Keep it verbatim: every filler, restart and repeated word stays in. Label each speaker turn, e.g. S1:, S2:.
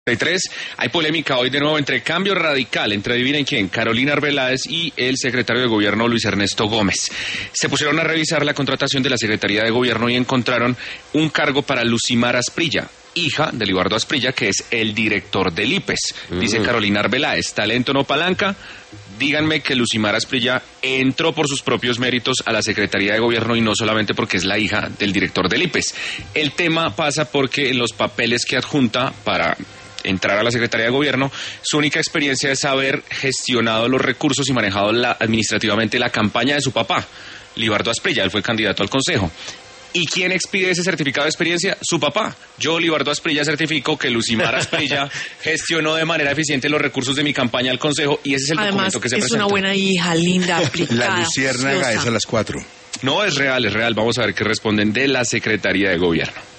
S1: tres. Hay polémica hoy de nuevo entre Cambio Radical, entre adivinen quién, Carolina Arbeláez y el secretario de Gobierno Luis Ernesto Gómez. Se pusieron a revisar la contratación de la Secretaría de Gobierno y encontraron un cargo para Lucimar Asprilla, hija de Libardo Asprilla, que es el director del I P E S. Mm. Dice Carolina Arbeláez, talento no palanca. Díganme que Lucimar Asprilla entró por sus propios méritos a la Secretaría de Gobierno y no solamente porque es la hija del director del I P E S. El tema pasa porque en los papeles que adjunta para entrar a la Secretaría de Gobierno, su única experiencia es haber gestionado los recursos y manejado la, administrativamente la campaña de su papá, Libardo Asprilla. Él fue candidato al Consejo. ¿Y quién expide ese certificado de experiencia? Su papá. Yo, Libardo Asprilla, certifico que Lucimar Asprilla gestionó de manera eficiente los recursos de mi campaña al Consejo y ese es el
S2: Además,
S1: documento que se
S2: es
S1: presenta.
S2: Es una buena hija, linda, aplicada.
S3: La luciérnaga es a las cuatro.
S1: No, es real, es real. Vamos a ver qué responden de la Secretaría de Gobierno.